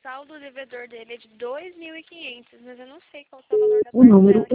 saldo devedor dele é de 2.500, mas eu não sei qual que é o valor da O número